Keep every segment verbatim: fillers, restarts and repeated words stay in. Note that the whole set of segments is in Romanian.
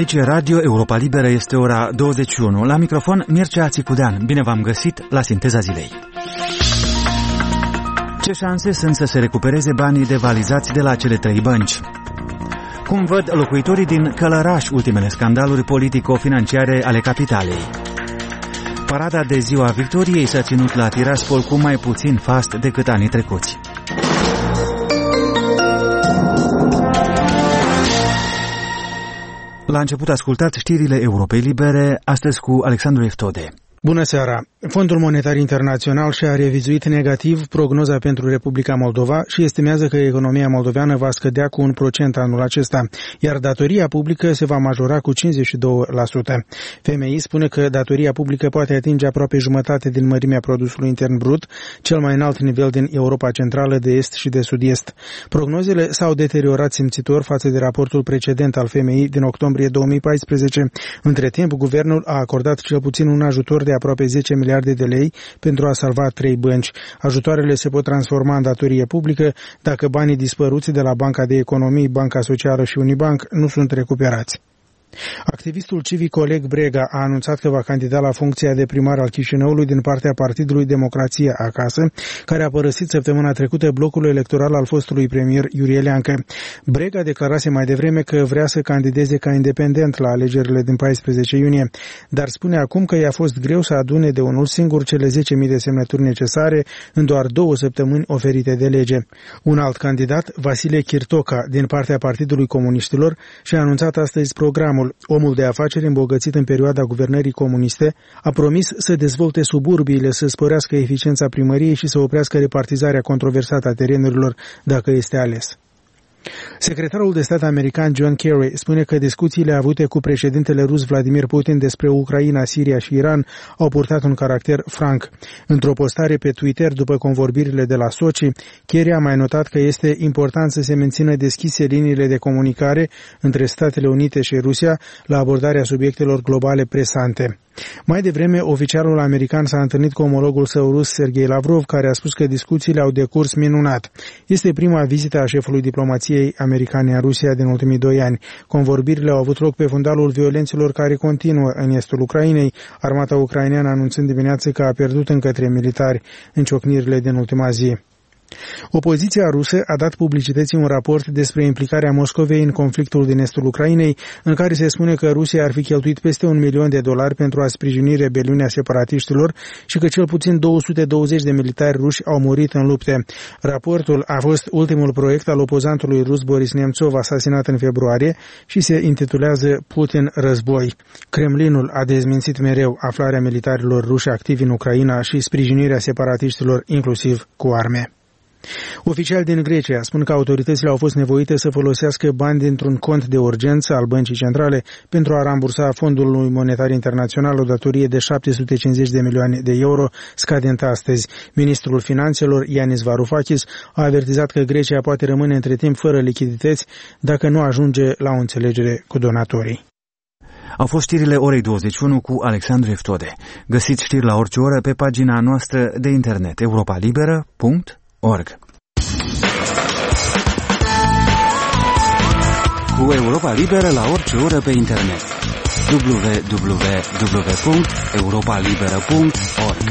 Aici e Radio Europa Liberă, este ora douăzeci și unu. La microfon, Mircea Țicudean. Bine v-am găsit la Sinteza Zilei. Ce șanse sunt să se recupereze banii devalizați de la cele trei bănci? Cum văd locuitorii din Călăraș ultimele scandaluri politico-financiare ale capitalei? Parada de Ziua Victoriei s-a ținut la Tiraspol cu mai puțin fast decât anii trecuți. La început ascultați știrile Europei Libere, astăzi cu Alexandru Eftode. Bună seara! Fondul Monetar Internațional și-a revizuit negativ prognoza pentru Republica Moldova și estimează că economia moldoveană va scădea cu un procent anul acesta, iar datoria publică se va majora cu cincizeci și doi la sută. F M I spune că datoria publică poate atinge aproape jumătate din mărimea produsului intern brut, cel mai înalt nivel din Europa Centrală, de Est și de Sud-Est. Prognozele s-au deteriorat simțitor față de raportul precedent al F M I din octombrie două mii paisprezece. Între timp, guvernul a acordat cel puțin un ajutor de aproape zece miliarde de lei pentru a salva trei bănci. Ajutoarele se pot transforma în datorie publică dacă banii dispăruți de la Banca de Economii, Banca Socială și Unibank nu sunt recuperați. Activistul civic Oleg Brega a anunțat că va candida la funcția de primar al Chișinăului din partea Partidului Democrație Acasă, care a părăsit săptămâna trecută blocul electoral al fostului premier Iurie Leancă. Brega declarase mai devreme că vrea să candideze ca independent la alegerile din paisprezece iunie, dar spune acum că i-a fost greu să adune de unul singur cele zece mii de semnături necesare în doar două săptămâni oferite de lege. Un alt candidat, Vasile Chirtoca, din partea Partidului Comuniștilor, și-a anunțat astăzi programul. Omul de afaceri îmbogățit în perioada guvernării comuniste a promis să dezvolte suburbiile, să sporească eficiența primăriei și să oprească repartizarea controversată a terenurilor dacă este ales. Secretarul de stat american John Kerry spune că discuțiile avute cu președintele rus Vladimir Putin despre Ucraina, Siria și Iran au purtat un caracter franc. Într-o postare pe Twitter după convorbirile de la Sochi, Kerry a mai notat că este important să se mențină deschise liniile de comunicare între Statele Unite și Rusia la abordarea subiectelor globale presante. Mai devreme, oficialul american s-a întâlnit cu omologul său rus Sergei Lavrov, care a spus că discuțiile au decurs minunat. Este prima vizită a șefului diplomației americane în Rusia din ultimii doi ani. Convorbirile au avut loc pe fundalul violențelor care continuă în estul Ucrainei, armata ucraineană anunțând dimineață că a pierdut încă trei militari în ciocnirile din ultima zi. Opoziția rusă a dat publicității un raport despre implicarea Moscovei în conflictul din estul Ucrainei, în care se spune că Rusia ar fi cheltuit peste un milion de dolari pentru a sprijini rebeliunea separatiștilor și că cel puțin două sute douăzeci de militari ruși au murit în lupte. Raportul a fost ultimul proiect al opozantului rus Boris Nemtsov, asasinat în februarie, și se intitulează Putin război. Kremlinul a dezmințit mereu aflarea militarilor ruși activi în Ucraina și sprijinirea separatiștilor, inclusiv cu arme. Oficiali din Grecia spun că autoritățile au fost nevoite să folosească bani dintr-un cont de urgență al Băncii Centrale pentru a rambursa Fondului Monetar Internațional o datorie de șapte sute cincizeci de milioane de euro scadentă astăzi. Ministrul Finanțelor, Yanis Varoufakis, a avertizat că Grecia poate rămâne între timp fără lichidități dacă nu ajunge la o înțelegere cu donatorii. Au fost știrile orei douăzeci și unu cu Alexandru Eftode. Găsiți știri la orice oră pe pagina noastră de internet europa liberă punct org. Cu Europa Liberă la orice oră pe internet. w w w punct europa liberă punct org.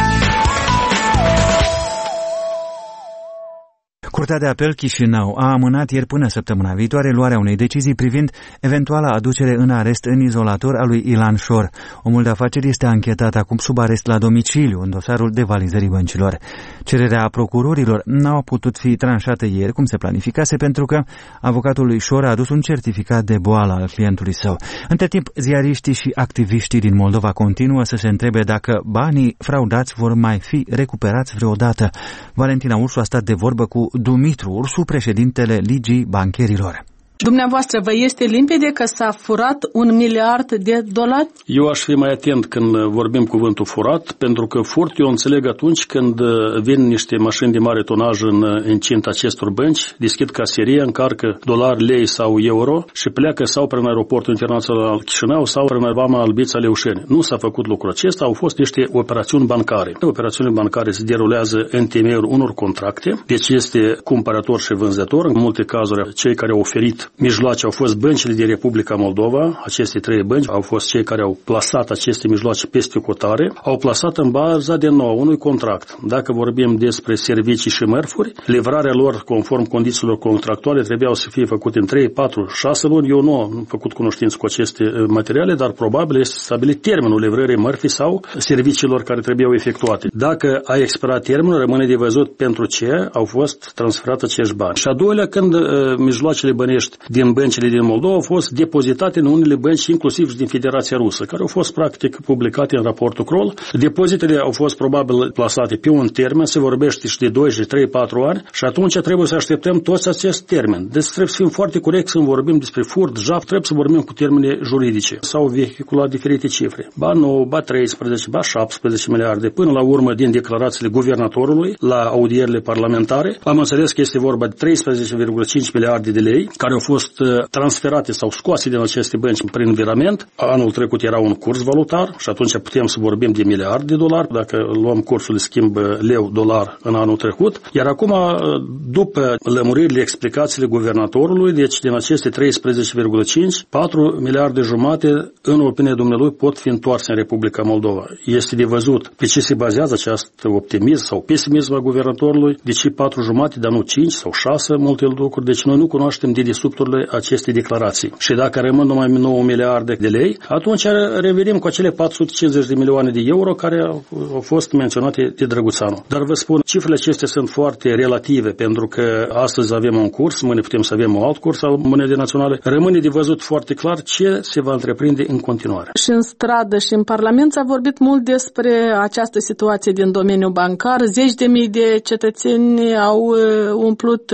Curtea de Apel Chișinău a amânat ieri până săptămâna viitoare luarea unei decizii privind eventuala aducere în arest în izolator a lui Ilan Șor. Omul de afaceri este anchetat acum sub arest la domiciliu în dosarul devalizării băncilor. Cererea procurorilor n-a putut fi tranșată ieri, cum se planificase, pentru că avocatul lui Șor a adus un certificat de boală al clientului său. Între timp, ziariștii și activiștii din Moldova continuă să se întrebe dacă banii fraudați vor mai fi recuperați vreodată. Valentina Ursu a stat de vorbă cu Dumitru Ursu, președintele Ligii Bancherilor. Dumneavoastră, vă este limpede că s-a furat un miliard de dolari? Eu aș fi mai atent când vorbim cuvântul furat, pentru că furt eu înțeleg atunci când vin niște mașini de mare tonaj în incinta acestor bănci, deschid caseria, încarcă dolari, lei sau euro și pleacă sau prin aeroportul internațional Chișinău sau prin vama Albița Leușeni. Nu s-a făcut lucrul acesta, au fost niște operațiuni bancare. Operațiunile bancare se derulează în temeiul unor contracte, deci este cumpărător și vânzător. În multe cazuri, cei care au oferit mijloace au fost băncile din Republica Moldova, aceste trei bănci au fost cei care au plasat aceste mijloace peste cotare, au plasat în baza de nou unui contract. Dacă vorbim despre servicii și mărfuri, livrarea lor conform condițiilor contractuale trebuiau să fie făcute în trei, patru, șase luni. Eu nu am făcut cunoștință cu aceste materiale, dar probabil este stabilit termenul livrării mărfii sau serviciilor care trebuiau efectuate. Dacă a expirat termenul, rămâne de văzut pentru ce au fost transferate acești bani. Și a doilea, când uh, mijloacele bănești din băncile din Moldova au fost depozitate în unele bănci, inclusiv și din Federația Rusă, care au fost practic publicate în raportul Kroll. Depozitele au fost probabil plasate pe un termen, se vorbește și de doi, și de trei, patru ani și atunci trebuie să așteptăm toți acest termen. Deci trebuie să fim foarte corecți când vorbim despre furt, jaf, trebuie să vorbim cu termene juridice. S-au vehiculat diferite cifre. Ba nouă, ba treisprezece, ba șaptesprezece miliarde. Până la urmă, din declarațiile guvernatorului la audierile parlamentare, am înțeles că este vorba de treisprezece virgulă cinci miliarde de lei care au fost transferate sau scoase din aceste bănci prin virament. Anul trecut era un curs valutar și atunci putem să vorbim de miliarde de dolari dacă luăm cursul de schimb leu-dolar în anul trecut. Iar acum, după lămuririle, explicațiile guvernatorului, deci din aceste treisprezece virgulă cinci, patru miliarde jumate, în opinia dumnealui, pot fi întoarse în Republica Moldova. Este de văzut pe ce se bazează acest optimism sau pesimism al guvernatorului, de ce patru jumate, dar nu cinci sau șase, multe lucruri. Deci noi nu cunoaștem dedesubturile acestei declarații. Și dacă rămân numai nouă miliarde de lei, atunci revenim cu acele patru sute cincizeci de milioane de euro care au, au fost menționate de Drăguțanu. Dar vă spun, cifrele acestea sunt foarte relative, pentru că astăzi avem un curs, mâine putem să avem un alt curs al monedei naționale. Rămâne de văzut foarte clar ce se va întreprinde în continuare. Și în stradă și în Parlament s-a vorbit mult despre această situație din domeniul bancar. Zeci de mii de cetățeni au umplut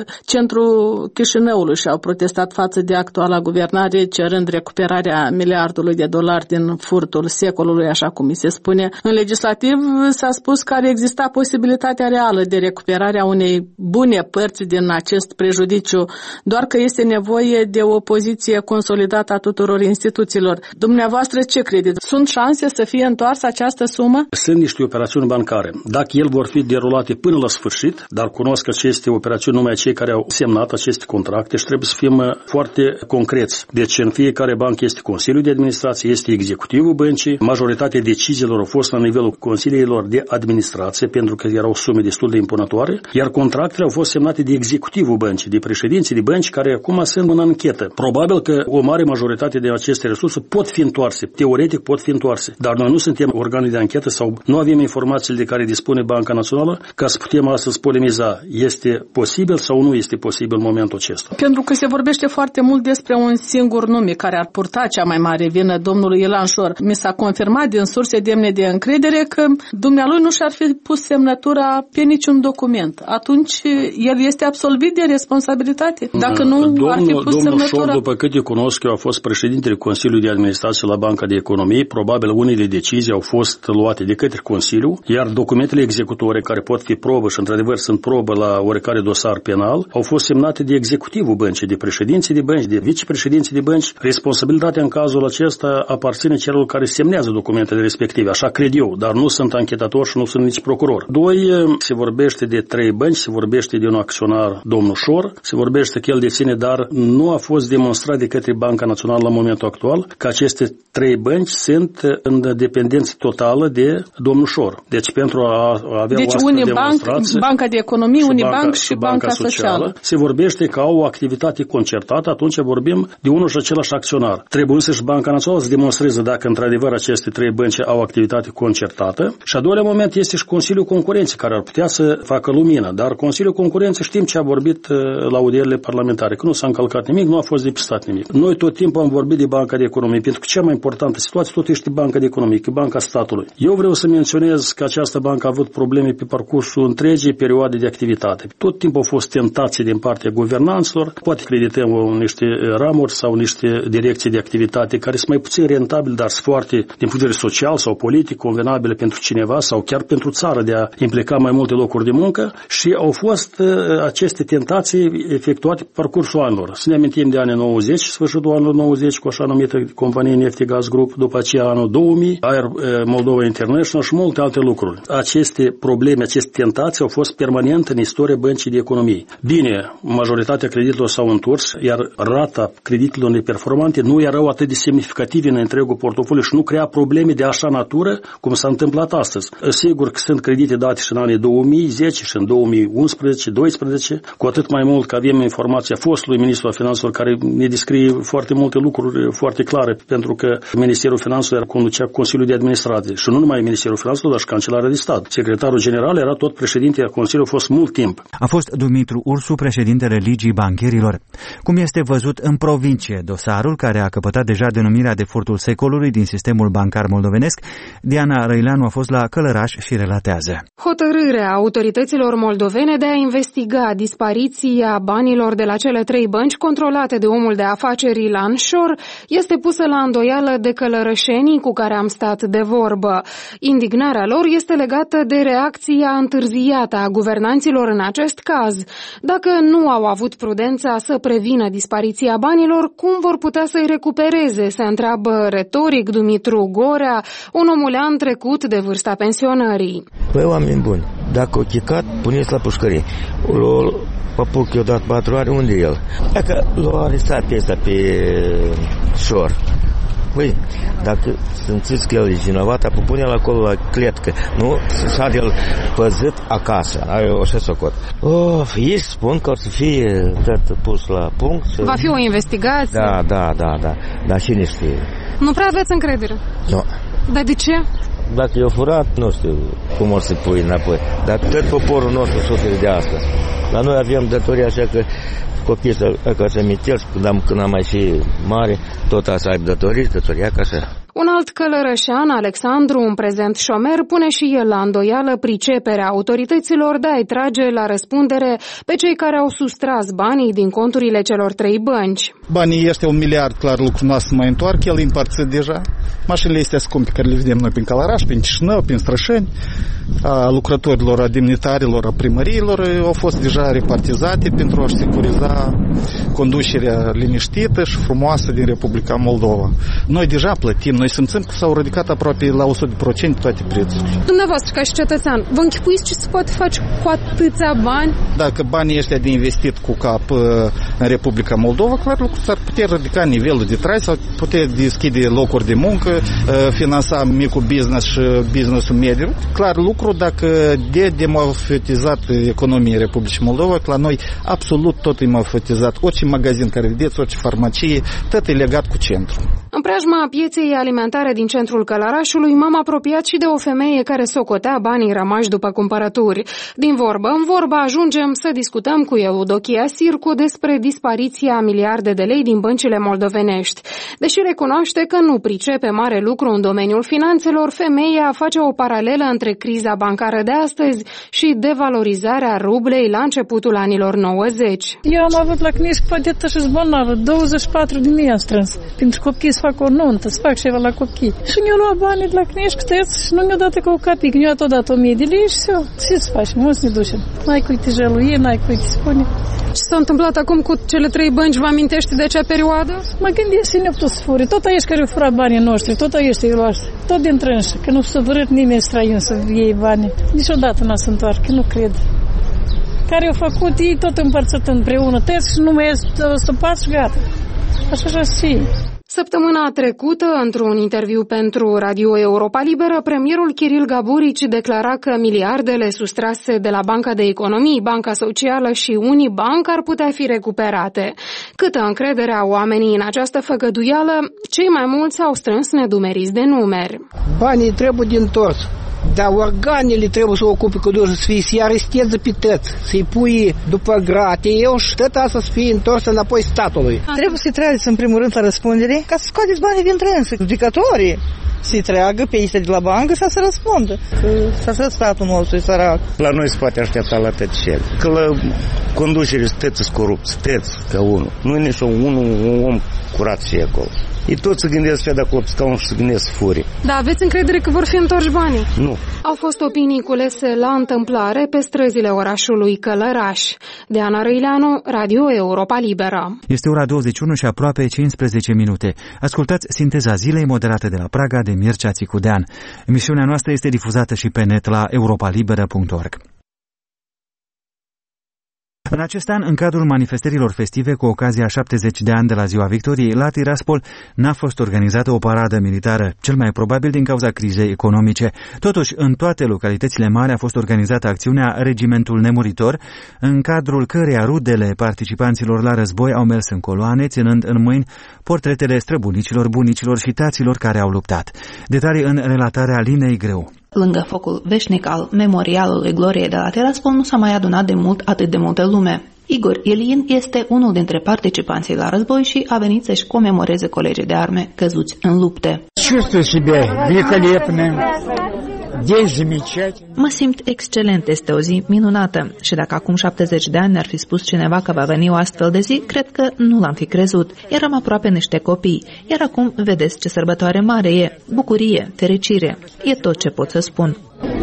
centrul Chișinăului și au protestat față de actuala guvernare, cerând recuperarea miliardului de dolari din furtul secolului, așa cum mi se spune. În legislativ s-a spus că ar exista posibilitatea reală de recuperarea unei bune părți din acest prejudiciu, doar că este nevoie de o poziție consolidată a tuturor instituțiilor. Dumneavoastră ce credeți? Sunt șanse să fie întoarsă această sumă? Sunt niște operațiuni bancare. Dacă ele vor fi derulate până la sfârșit, dar cunosc aceste operațiuni numai cei care au semnat aceste contracte și trebuie să fim foarte concreți. Deci în fiecare bancă este Consiliul de Administrație, este executivul băncii, majoritatea deciziilor au fost la nivelul consiliilor de administrație pentru că erau sume destul de impunătoare, iar contractele au fost semnate de executivul băncii, de președinții de bănci care acum sunt în anchetă. Probabil că o mare majoritate de aceste resurse pot fi întoarse, teoretic pot fi întoarse, dar noi nu suntem organe de anchetă sau nu avem informațiile de care dispune Banca Națională ca să putem astăzi polemiza. Este posibil sau nu este posibil în momentul acesta? Pentru că se vorbește foarte mult despre un singur nume care ar purta cea mai mare vină, domnului Ilan Șor. Mi s-a confirmat din surse demne de încredere că dumnealui nu și-ar fi pus semnătura pe niciun document. Atunci el este absolvit de responsabilitate? Dacă nu domnul, ar fi pus domnul semnătura... Șor, după câte cunosc eu, a fost președintele Consiliului de Administrație la Banca de Economie. Probabil unele decizii au fost luate de către Consiliu, iar documentele executorii care pot fi probă și într-adevăr sunt probă la oricare dosar penal, au fost semnate de executivul băncii, de președinții de bănci, de vicepreședinții de bănci. Responsabilitatea în cazul acesta aparține celor care semnează documentele respective, așa cred eu, dar nu sunt anchetator și nu sunt nici procuror. Doi, se vorbește de trei bănci, se vorbește de un acționar, domnul Șor, se vorbește că el deține, dar nu a fost demonstrat de către Banca Națională la momentul actual că aceste trei bănci sunt în dependență totală de domnul Șor. Deci pentru a avea deci o astfel de demonstrație... Banca de Economie, Unibank și, și Banca, Banca Socială. Socială. Se vorbește că au o activitate concertată, atunci vorbim de unul și același acționar. Trebuie să și Banca Națională să demonstreze dacă într-adevăr aceste trei bănci au activitate concertată. Și a doilea moment este și Consiliul Concurenței, care ar putea să facă lumină. Dar Consiliul Concurenței știm ce a vorbit la audierile parlamentare, că nu s-a încălcat nimic, nu a fost depistat nimic. Noi tot timpul am vorbit de Banca de Economie, pentru că cea mai importantă situație tot este Banca de Economie, că Banca statului. Eu vreau să menționez că această bancă a avut probleme pe parcursul întregii perioade de activitate. Tot timpul au fost tentații din partea guvernanților, poate credităm niște ramuri sau niște direcții de activitate care sunt mai puțin rentabile, dar sunt foarte, din punct de vedere social sau politic, convenabile pentru cineva sau chiar pentru țară de a implica mai multe locuri de muncă și au fost uh, aceste tentații efectuate pe parcursul anilor. Să ne amintim de anii nouăzeci, sfârșitul anului nouăzeci cu așa numită companie Neftegaz Group, după aceea anul două mii, Air Moldova International și multe alte lucruri. Aceste probleme, aceste tentații au fost permanente în istoria Băncii de Economie. Bine, majoritatea creditelor s-au s-au întors, iar rata creditelor neperformante nu erau atât de semnificative în întregul portofoliu și nu crea probleme de așa natură cum s-a întâmplat astăzi. Sigur că sunt credite date și în anii două mii zece și în două mii unsprezece doisprezece, cu atât mai mult că avem informația fostului ministru al finanțelor care ne descrie foarte multe lucruri foarte clare, pentru că Ministerul Finanțelor conducea Consiliul de Administrație și nu numai Ministerul Finanțelor, dar și Cancelarea de Stat. Secretarul general era tot președinte al Consiliului, a fost mult timp. A fost Dumitru Ursu, președintele Ligii Bancherilor. Cum este văzut în provincie dosarul, care a căpătat deja denumirea de furtul secolului din sistemul bancar moldovenesc, Diana Răileanu a fost la Călăraș și relatează. Hotărârea autorităților moldovene de a investiga dispariția banilor de la cele trei bănci controlate de omul de afaceri Ilan Șor este pusă la îndoială de călărășenii cu care am stat de vorbă. Indignarea lor este legată de reacția întârziată a guvernanților în acest caz. Dacă nu au avut prudența să prevină dispariția banilor, cum vor putea să-i recupereze, se întreabă retoric Dumitru Gorea, un omulean trecut de vârsta pensionării. Păi, oameni buni, dacă o chicat, puneți la pușcărie. L-o papuc i-o dat patru ani, unde e el? Dacă l-o arestat pe ăsta, pe Șor, păi, dacă simțiți că el e vinovat, pune-l acolo la cletcă, nu? Să șade el păzit acasă. Ai o așa socot. Of, ei spun că o să fie tot pus la punct. Să... Va fi o investigație? Da, da, da, da. Dar cine știe? Nu prea aveți încredere? Nu. Dar de ce? Dacă i-a furat, nu știu cum o să pui înapoi. Dar tot poporul nostru suferă de asta. La noi avem datorii, așa că copiii să acasă amintesc, când am, când am mai fi mare, tot așa ai datorii, datoria ca așa. Un alt călărășean, Alexandru, un prezent șomer, pune și el la îndoială priceperea autorităților de a-i trage la răspundere pe cei care au sustras banii din conturile celor trei bănci. Banii ăștia, un miliard, clar, lucrul nostru să mai întoarcă, el e împărțit deja. Mașinile astea scumpe care le vedem noi prin Călăraș, prin Chișinău, prin Strășeni, a lucrătorilor, a demnitarilor, a primăriilor, au fost deja repartizate pentru a securiza conducerea liniștită și frumoasă din Republica Moldova. Noi deja plătim, noi simțim că s-au ridicat aproape la o sută la sută toate prețurile. Dumneavoastră, ca și cetățean, vă închipuiți ce se poate face cu atâția bani? Dacă banii ăștia de investit cu cap în Republica Moldova, clar lucru s-ar putea ridica nivelul de trai, s-ar putea deschide locuri de muncă, finanța micul business și businessul mediu. Clar lucru, dacă de demofetizat economia Republicii Moldova, la noi absolut tot e mofetizat. Orice magazin care vedeți, orice farmacie, tot e legat cu centru. În preajma pieței alimentare din centrul Călărașului, m-am apropiat și de o femeie care socotea banii rămași după cumpărături. Din vorbă în vorbă ajungem să discutăm cu Eudochia Sircu despre dispariția miliarde de lei din băncile moldovenești. Deși recunoaște că nu pricepe mare lucru în domeniul finanțelor, femeia face o paralelă între criza bancară de astăzi și devalorizarea rublei la începutul anilor nouăzeci. Eu am avut la Cnișc plătită și zbolnavă, douăzeci și patru de mii am strâns. Pentru copii să fac o nuntă, să fac ceva la copii. Și mi-au luat banii de la Cnișc, tăți, și nu mi-au dat că o capic. Mi-au tot dat o mie de lei și eu. Ce să facem? Nu să ne ducem. N-ai cui te jăluie, n-ai cui te spune. Ce s-a întâmplat acum cu cele trei bănci? Vă amintește de acea perioadă? Mă gândesc și ne-a putut să fure. Tot aici care au furat banii noștri, tot aici te-i luați. Tot din trânșă, că nu s-a vărât nimeni străin să iei banii. Niciodată n-a să întoarcă, nu cred. Care au făcut ei tot împărțit împreună, tăți și nu mai este stăpat și gata. Așa așa și. Săptămâna trecută, într-un interviu pentru Radio Europa Liberă, premierul Kiril Gaburici declara că miliardele sustrase de la Banca de Economii, Banca Socială și Unibank ar putea fi recuperate. Câtă încredere au oamenii în această făgăduială, cei mai mulți au strâns nedumeriți de numeri. Banii trebuie din întors. Dar organele trebuie să o ocupe cu dur, să fie, să-i aresteze pe tăți, să-i pui după grate, eu și tot asta să fie întors înapoi statului. Trebuie să-i trageți în primul rând la răspundere ca să scoateți banii din trânsă. Judecătorii să-i treagă pe ei de la bancă și să răspundă. Să să statul nostru e sărac. La noi se poate aștepta la tăcere. Că la conducere tăți corupți, tăți ca unul. Nu e nici unul, un om curat și acolo. Ei toți se gândesc să de acolo pe scaun și se gândesc furi. Da, aveți încredere că vor fi întorși banii? Nu. Au fost opinii culese la întâmplare pe străzile orașului Călăraș. Diana Răileanu, Radio Europa Liberă. Este ora douăzeci și unu și aproape cincisprezece minute. Ascultați Sinteza Zilei, moderată de la Praga de Mircea Țicudean. Emisiunea noastră este difuzată și pe net la europa liberă punct org. În acest an, în cadrul manifestărilor festive cu ocazia șaptezeci de ani de la Ziua Victoriei, la Tiraspol n-a fost organizată o paradă militară, cel mai probabil din cauza crizei economice. Totuși, în toate localitățile mari a fost organizată acțiunea Regimentul Nemuritor, în cadrul căreia rudele participanților la război au mers în coloane, ținând în mâini portretele străbunicilor, bunicilor și taților care au luptat. Detalii în relatarea Linei Greu. Lângă focul veșnic al memorialului Gloriei de la Tiraspol nu s-a mai adunat de mult atât de multă lume. Igor Ilin este unul dintre participanții la război și a venit să-și comemoreze colegii de arme căzuți în lupte. Mă simt excelent, este o zi minunată și dacă acum șaptezeci de ani ne-ar fi spus cineva că va veni o astfel de zi, cred că nu l-am fi crezut. Eram aproape niște copii, iar acum vedeți ce sărbătoare mare e, bucurie, fericire, e tot ce pot să spun.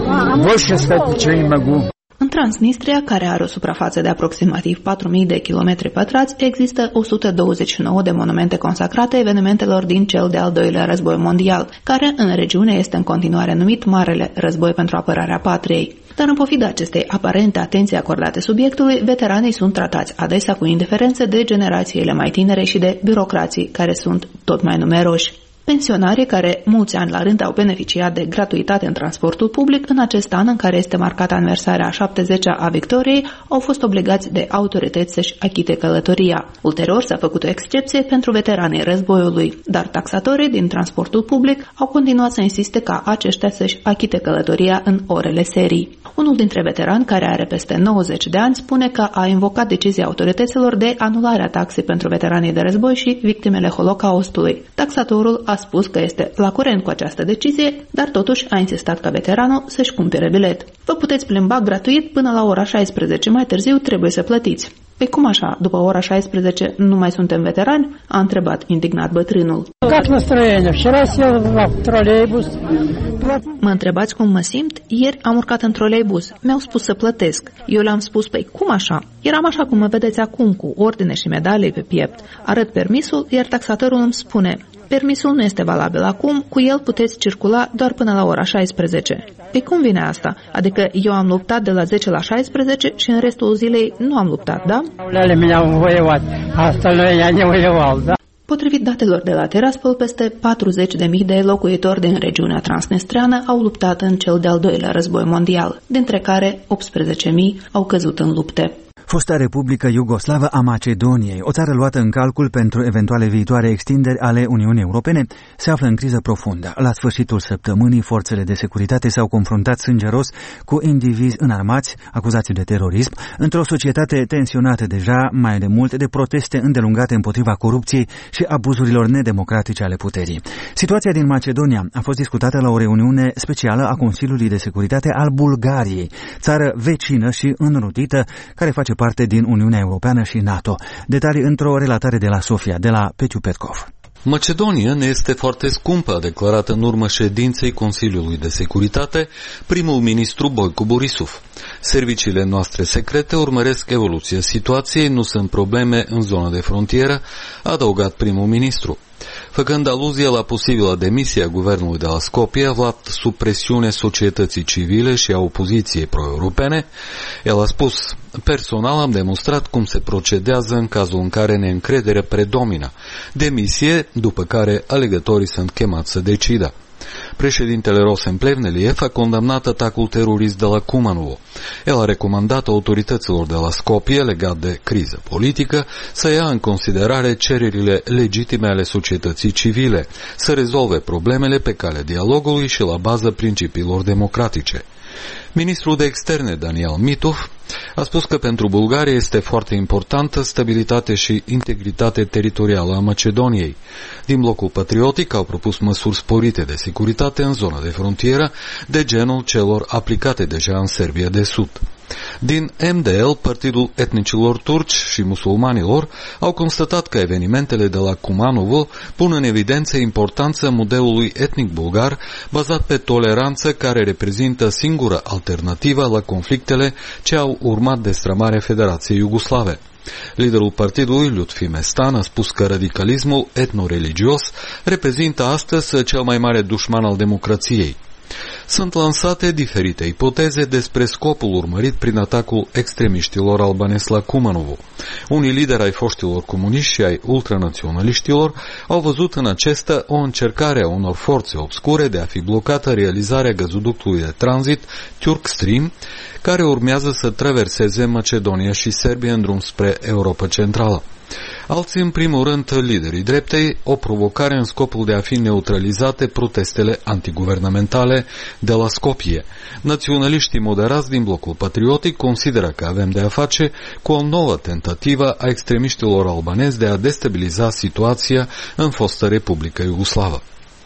În Transnistria, care are o suprafață de aproximativ patru mii de kilometri pătrați, există o sută douăzeci și nouă de monumente consacrate evenimentelor din cel de-al doilea război mondial, care în regiune este în continuare numit Marele Război pentru apărarea patriei. Dar în pofida acestei aparente atenții acordate subiectului, veteranii sunt tratați adesea cu indiferență de generațiile mai tinere și de birocrații, care sunt tot mai numeroși. Pensionarii care mulți ani la rând au beneficiat de gratuitate în transportul public, în acest an în care este marcată aniversarea a șaptezecea a victoriei, au fost obligați de autorități să-și achite călătoria. Ulterior s-a făcut o excepție pentru veteranii războiului, dar taxatorii din transportul public au continuat să insiste ca aceștia să-și achite călătoria în orele serii. Unul dintre veterani, care are peste nouăzeci de ani, spune că a invocat decizia autorităților de anularea taxei pentru veteranii de război și victimele Holocaustului. Taxatorul a spus că este la curent cu această decizie, dar totuși a insistat ca veteranul să-și cumpere bilet. Vă puteți plimba gratuit până la ora șaisprezece, mai târziu trebuie să plătiți. Păi cum așa? După ora șaisprezece nu mai suntem veterani? A întrebat indignat bătrânul. Mă întrebați cum mă simt? Ieri am urcat în troleibuz. Mi-au spus să plătesc. Eu le-am spus, păi cum așa? Eram așa cum mă vedeți acum, cu ordine și medalii pe piept. Arăt permisul, iar taxatorul îmi spune: permisul nu este valabil acum, cu el puteți circula doar până la ora șaisprezece. Păi cum vine asta? Adică eu am luptat de la zece la șaisprezece și în restul zilei nu am luptat, da? Potrivit datelor de la Tiraspol, peste patruzeci de mii de locuitori din regiunea transnistreană au luptat în cel de-al doilea război mondial, dintre care optsprezece mii au căzut în lupte. Fosta Republică Iugoslavă a Macedoniei, o țară luată în calcul pentru eventuale viitoare extinderi ale Uniunii Europene, se află în criză profundă. La sfârșitul săptămânii, forțele de securitate s-au confruntat sângeros cu indivizi înarmați, acuzați de terorism, într-o societate tensionată deja mai de mult de proteste îndelungate împotriva corupției și abuzurilor nedemocratice ale puterii. Situația din Macedonia a fost discutată la o reuniune specială a Consiliului de Securitate al Bulgariei, țară vecină și înrudită, care face parte din Uniunea Europeană și NATO. Detalii într-o relatare de la Sofia, de la Petiu Petkov. Macedonia ne este foarte scumpă, a declarat în urma ședinței Consiliului de Securitate primul ministru Boico Borisov. Serviciile noastre secrete urmăresc evoluția situației, nu sunt probleme în zona de frontieră, a adăugat primul ministru. Făcând aluzie la posibilă demisie a guvernului de la Skopje, aflat sub presiune societății civile și a opoziției pro-europene, el a spus: personal am demonstrat cum se procedează în cazul în care neîncrederea predomină. Demisie, după care alegătorii sunt chemați să decidă. Președintele Rosen Plevneliev a condamnat atacul terorist de la Kumanovo. El a recomandat autorităților de la Skopje, legat de criză politică, să ia în considerare cererile legitime ale societății civile, să rezolve problemele pe calea dialogului și la baza principiilor democratice. Ministrul de externe Daniel Mitov a spus că pentru Bulgaria este foarte importantă stabilitate și integritate teritorială a Macedoniei. Din blocul patriotic au propus măsuri sporite de securitate în zona de frontieră, de genul celor aplicate deja în Serbia de Sud. Din M D L, Partidul Etnicilor Turci și Musulmanilor, au constatat că evenimentele de la Kumanovo pun în evidență importanța modelului etnic bulgar bazat pe toleranță, care reprezintă singura alternativă la conflictele ce au urmat destrămarea Federației Iugoslave. Liderul partidului, Lutfi Mestan, a spus că radicalismul etno-religios reprezintă astăzi cel mai mare dușman al democrației. Sunt lansate diferite ipoteze despre scopul urmărit prin atacul extremiștilor albanezi la Kumanovo. Unii lideri ai foștilor comuniști și ai ultranaționaliștilor au văzut în acesta o încercare a unor forțe obscure de a fi blocată realizarea gazoductului de tranzit Turk Stream, care urmează să traverseze Macedonia și Serbia în drum spre Europa Centrală. Alții, în primul rând, liderii dreptei, o provocare în scopul de a fi neutralizate protestele antiguvernamentale de la Skopje. Naționaliștii moderați din blocul patriotic consideră că avem de a face cu o nouă tentativă a extremiștilor albanezi de a destabiliza situația în fostă Republică Iugoslavă.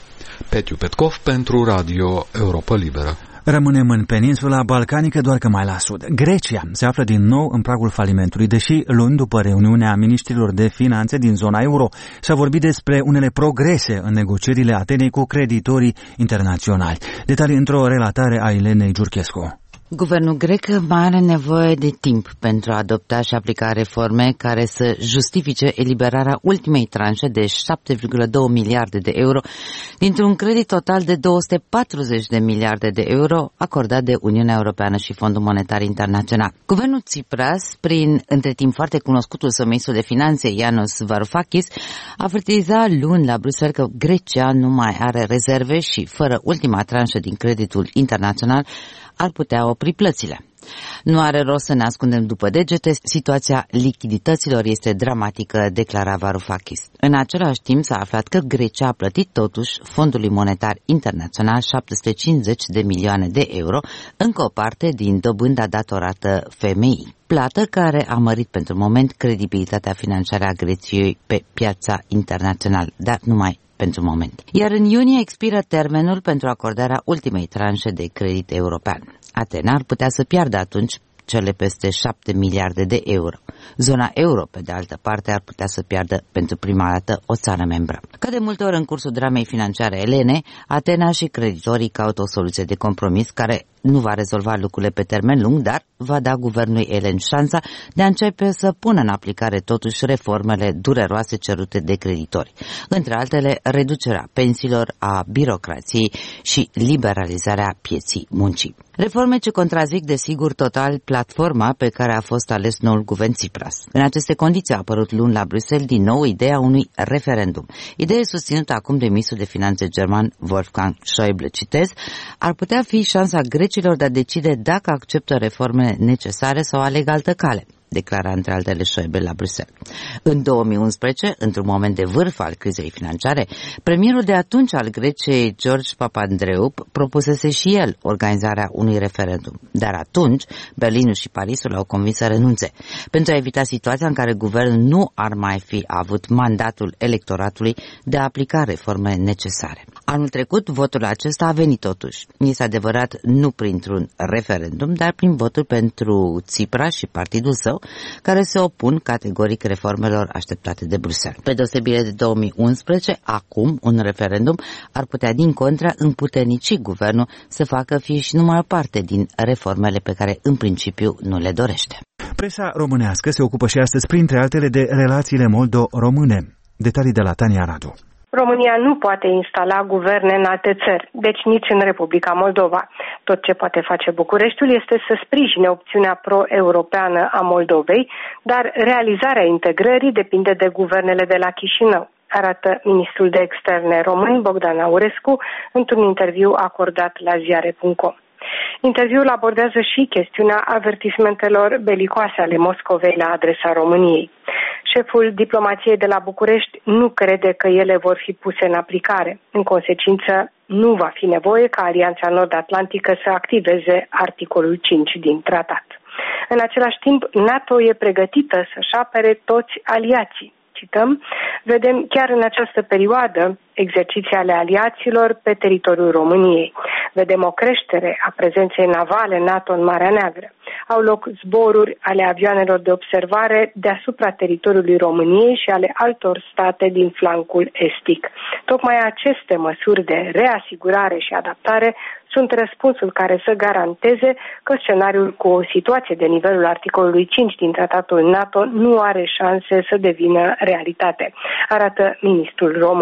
Petiu Petkov pentru Radio Europa Liberă. Rămânem în peninsula balcanică, doar că mai la sud. Grecia se află din nou în pragul falimentului, deși luni după reuniunea miniștrilor de finanțe din zona euro s-a vorbit despre unele progrese în negocierile Atenei cu creditorii internaționali. Detalii într-o relatare a Elenei Giurchescu. Guvernul grec mai are nevoie de timp pentru a adopta și aplica reforme care să justifice eliberarea ultimei tranșe de șapte virgulă doi miliarde de euro dintr-un credit total de două sute patruzeci de miliarde de euro acordat de Uniunea Europeană și Fondul Monetar Internațional. Guvernul Tsipras, prin între timp foarte cunoscutul său ministru de finanțe Yanis Varoufakis, avertiza luni la Bruxelles că Grecia nu mai are rezerve și fără ultima tranșă din creditul internațional ar putea opri plățile. Nu are rost să ne ascundem după degete, situația lichidităților este dramatică, declara Varoufakis. În același timp s-a aflat că Grecia a plătit totuși Fondului Monetar Internațional șapte sute cincizeci de milioane de euro, încă o parte din dobânda datorată F M I. Plată care a mărit pentru moment credibilitatea financiară a Greciei pe piața internațională, dar numai pentru moment. Iar în iunie expiră termenul pentru acordarea ultimei tranșe de credit european. Atena ar putea să piardă atunci cele peste șapte miliarde de euro. Zona euro, pe de altă parte, ar putea să piardă pentru prima dată o țară membră. Ca de multe ori în cursul dramei financiare elene, Atena și creditorii caută o soluție de compromis care nu va rezolva lucrurile pe termen lung, dar va da guvernului elen șansa de a începe să pună în aplicare totuși reformele dureroase cerute de creditori. Între altele, reducerea pensiilor, a birocrației și liberalizarea pieții muncii. Reforme ce contrazic, desigur, total platforma pe care a fost ales noul guvern Tsipras. În aceste condiții a apărut luni la Bruxelles din nou ideea unui referendum. Ideea susținută acum de ministrul de finanțe german Wolfgang Schäuble, citez, ar putea fi șansa grecilor de a decide dacă acceptă reformele necesare sau aleg altă cale, declara între altele Schäuble la Bruxelles. În două mii unsprezece, într-un moment de vârf al crizei financiare, premierul de atunci al Greciei, George Papandreou, propusese și el organizarea unui referendum. Dar atunci, Berlinul și Parisul l-au convins să renunțe, pentru a evita situația în care guvernul nu ar mai fi avut mandatul electoratului de a aplica reformele necesare. Anul trecut, votul acesta a venit totuși. Este adevărat nu printr-un referendum, dar prin votul pentru Tsipras și partidul său, care se opun categoric reformelor așteptate de Bruxelles. Pe deosebire de două mii unsprezece, acum un referendum ar putea din contră împuternici guvernul să facă fie și numai o parte din reformele pe care în principiu nu le dorește. Presa românească se ocupă și astăzi, printre altele, de relațiile moldo-române. Detalii de la Tania Radu. România nu poate instala guverne în alte țări, deci nici în Republica Moldova. Tot ce poate face Bucureștiul este să sprijine opțiunea pro-europeană a Moldovei, dar realizarea integrării depinde de guvernele de la Chișinău, arată ministrul de externe român Bogdan Aurescu într-un interviu acordat la ziare punct com. Interviul abordează și chestiunea avertismentelor belicoase ale Moscovei la adresa României. Șeful diplomației de la București nu crede că ele vor fi puse în aplicare. În consecință, nu va fi nevoie ca Alianța Nord-Atlantică să activeze articolul cinci din tratat. În același timp, NATO e pregătită să-și apere toți aliații. Cităm, vedem chiar în această perioadă exerciții ale aliaților pe teritoriul României. Vedem o creștere a prezenței navale NATO în Marea Neagră. Au loc zboruri ale avioanelor de observare deasupra teritoriului României și ale altor state din flancul estic. Tocmai aceste măsuri de reasigurare și adaptare sunt răspunsul care să garanteze că scenariul cu o situație de nivelul articolului cinci din tratatul NATO nu are șanse să devină realitate, arată ministrul român.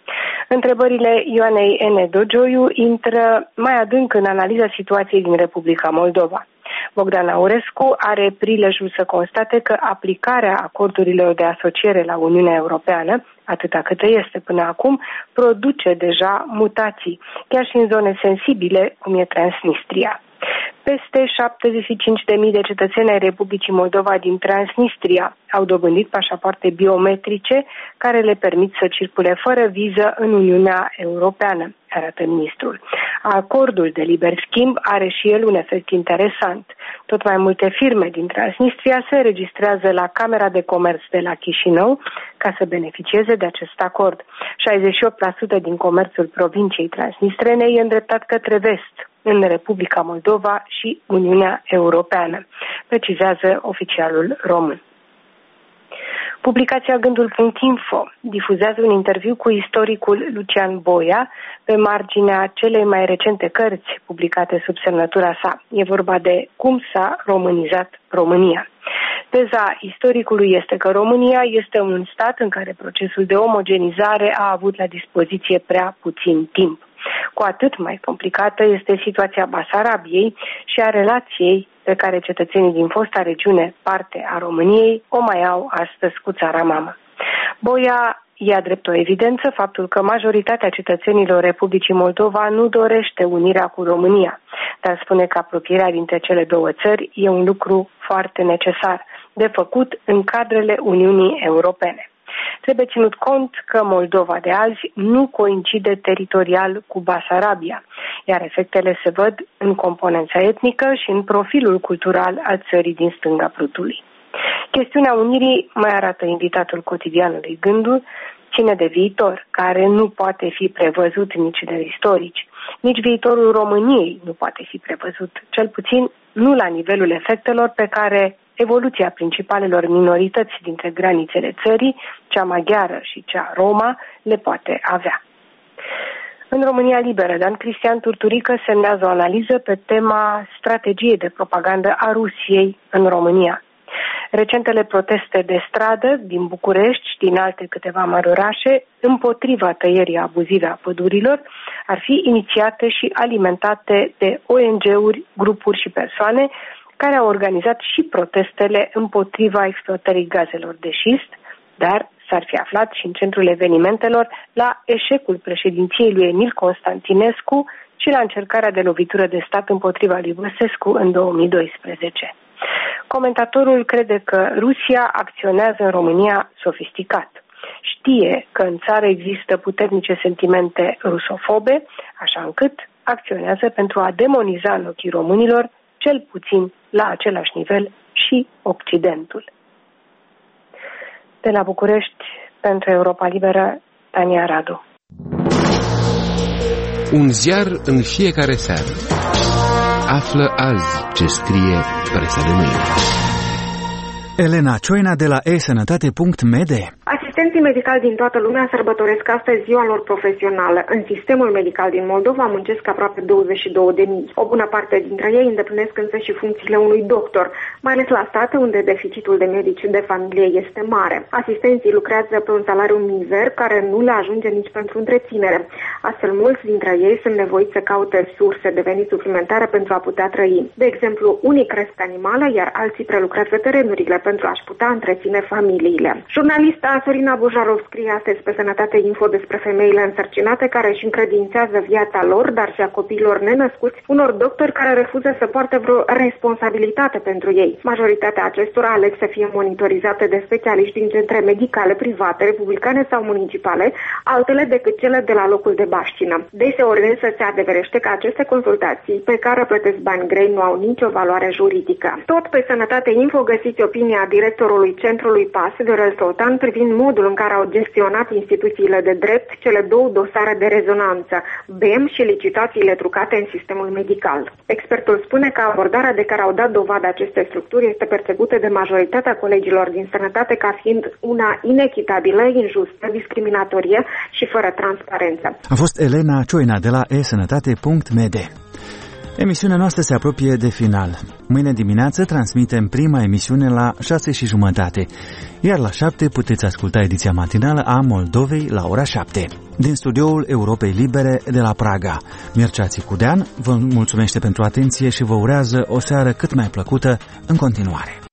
Întrebările Ioanei N. Dogioiu intră mai adânc în analiza situației din Republica Moldova. Bogdan Aurescu are prilejul să constate că aplicarea acordurilor de asociere la Uniunea Europeană, atâta cât este până acum, produce deja mutații, chiar și în zone sensibile, cum e Transnistria. Peste șaptezeci și cinci de mii de cetățeni ai Republicii Moldova din Transnistria au dobândit pașapoarte biometrice care le permit să circule fără viză în Uniunea Europeană, arată ministrul. Acordul de liber schimb are și el un efect interesant. Tot mai multe firme din Transnistria se înregistrează la Camera de Comerț de la Chișinău ca să beneficieze de acest acord. șaizeci și opt la sută din comerțul provinciei transnistrene e îndreptat către vest, în Republica Moldova și Uniunea Europeană, precizează oficialul român. Publicația Gândul punct info difuzează un interviu cu istoricul Lucian Boia pe marginea celei mai recente cărți publicate sub semnătura sa. E vorba de Cum s-a românizat România. Teza istoricului este că România este un stat în care procesul de omogenizare a avut la dispoziție prea puțin timp. Cu atât mai complicată este situația Basarabiei și a relației pe care cetățenii din fosta regiune, parte a României, o mai au astăzi cu țara mamă. Boia ia drept o evidență faptul că majoritatea cetățenilor Republicii Moldova nu dorește unirea cu România, dar spune că apropierea dintre cele două țări e un lucru foarte necesar, de făcut în cadrele Uniunii Europene. Trebuie ținut cont că Moldova de azi nu coincide teritorial cu Basarabia, iar efectele se văd în componența etnică și în profilul cultural al țării din stânga Prutului. Chestiunea unirii, mai arată invitatul cotidianului Gândul, ține de viitor, care nu poate fi prevăzut nici de istorici. Nici viitorul României nu poate fi prevăzut, cel puțin nu la nivelul efectelor pe care evoluția principalelor minorități dintre granițele țării, cea maghiară și cea roma, le poate avea. În România Liberă, Dan Cristian Turturică semnează o analiză pe tema strategiei de propagandă a Rusiei în România. Recentele proteste de stradă din București și din alte câteva mari orașe împotriva tăierii abuzive a pădurilor ar fi inițiate și alimentate de O N G-uri, grupuri și persoane care au organizat și protestele împotriva exploatării gazelor de șist, dar s-ar fi aflat și în centrul evenimentelor la eșecul președinției lui Emil Constantinescu și la încercarea de lovitură de stat împotriva lui Băsescu în două mii doisprezece. Comentatorul crede că Rusia acționează în România sofisticat. Știe că în țară există puternice sentimente rusofobe, așa încât acționează pentru a demoniza în ochii românilor, cel puțin la același nivel, și Occidentul. De la București, pentru Europa Liberă, Tania Radu. Un ziar în fiecare seară. Află azi ce scrie presa de mâine. Elena Cioina de la e sănătate punct m d. Asistenții medicali din toată lumea sărbătoresc astăzi ziua lor profesională. În sistemul medical din Moldova muncesc aproape douăzeci și două de mii. O bună parte dintre ei îndeplinesc însă și funcțiile unui doctor, mai ales la state unde deficitul de medici de familie este mare. Asistenții lucrează pe un salariu mizer care nu le ajunge nici pentru întreținere. Astfel, mulți dintre ei sunt nevoiți să caute surse de venit suplimentare pentru a putea trăi. De exemplu, unii cresc animale, iar alții prelucrează terenurile pentru a-și putea întreține familiile. Jurnalista Sorina Bujarov scrie astăzi pe Sănătate Info despre femeile însărcinate care își încredințează viața lor, dar și a copiilor nenăscuți, unor doctori care refuză să poarte vreo responsabilitate pentru ei. Majoritatea acestora aleg să fie monitorizate de specialiști din centre medicale private, republicane sau municipale, altele decât cele de la locul de baștină. Deseori însă se adeverește că aceste consultații pe care plătesc bani grei nu au nicio valoare juridică. Tot pe Sănătate Info găsiți opinia directorului Centrului P A S, Viorel Soltan, privind modul în care au gestionat instituțiile de drept cele două dosare de rezonanță, B E M și licitațiile trucate în sistemul medical. Expertul spune că abordarea de care au dat dovadă aceste structuri este percepută de majoritatea colegilor din sănătate ca fiind una inechitabilă, injustă, discriminatorie și fără transparență. A fost Elena Cioina de la e sănătate punct m d. Emisiunea noastră se apropie de final. Mâine dimineață transmitem prima emisiune la șase și jumătate, iar la șapte puteți asculta ediția matinală a Moldovei la ora șapte. Din studioul Europei Libere de la Praga, Mircea Țicudean vă mulțumește pentru atenție și vă urează o seară cât mai plăcută în continuare.